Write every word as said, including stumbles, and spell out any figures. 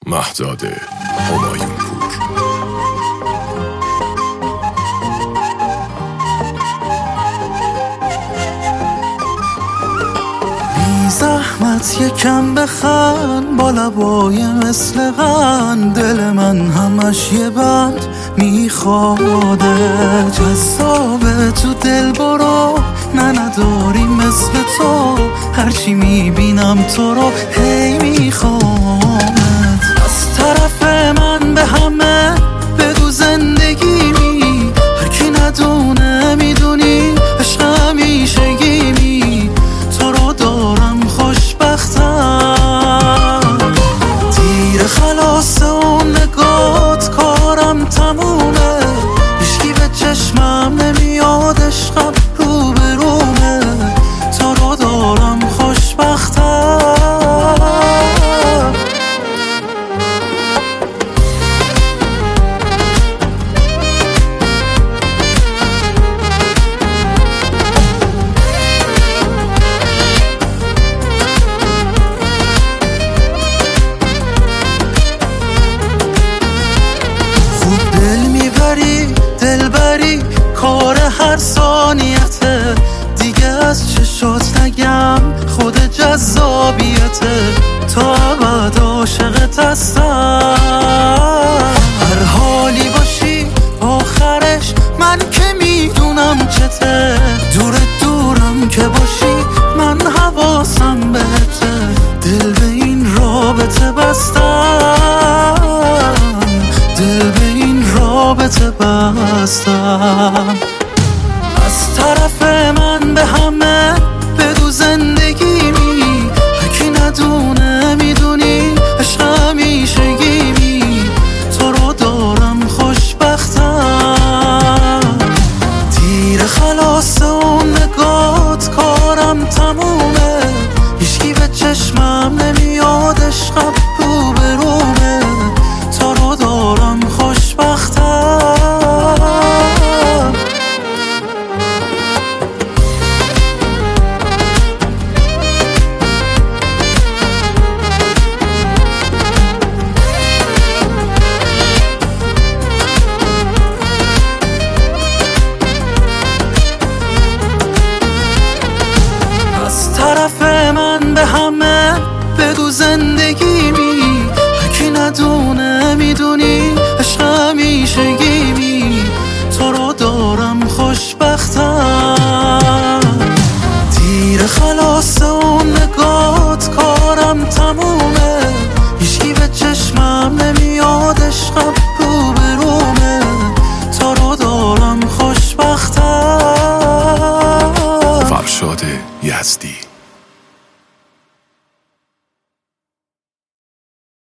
مهداد همایون پور. بی زحمت یکم بخند با لبای مثل قند، دل من همش یه بند میخواده. جذابه تو دل برو، نه نداری مثل تو، هرچی میبینم تو رو هی میخوامت. از طرف من به همه بگو زندگی می، هر کی ندونه میدونی عشق همیشگیمی. تو رو دارم خوشبختم، تیر خلاص اون نگات کارم تمومه. هیچکی به چشمم نمیاد، عشقم رو به رومه. تو رو دارم خوشبختم. خوب دل میبری دلبری، کار هر ثانیته. دیگه از چشات نگم خود جذابیته. تا ابد عاشقت هستم، هر حالی باشی آخرش من که میدونم چته. دور دورم که باشی من حواسم بهته. دل به این رابطه بستم، دل به این رابطه بستم. از طرف من به همه بگو زندگی می، هر کی ندونه میدونی عشق همیشگیمی. تو رو دارم خوشبختم، تیر خلاص اون نگات کارم تمومه. هیچکی به چشمم نمیاد، عشقم رو به رومه. تو رو دارم خوشبختم. از طرف من به همه بگو زندگی می، هر کی ندونه میدونی عشق همیشگیمی. تو رو دارم خوشبختم، تیر خلاص اون نگات کارم تمومه. هیچکی به چشمم نمیاد، عشقم رو به رومه. تو رو دارم خوشبختم. فرشاد یزدی.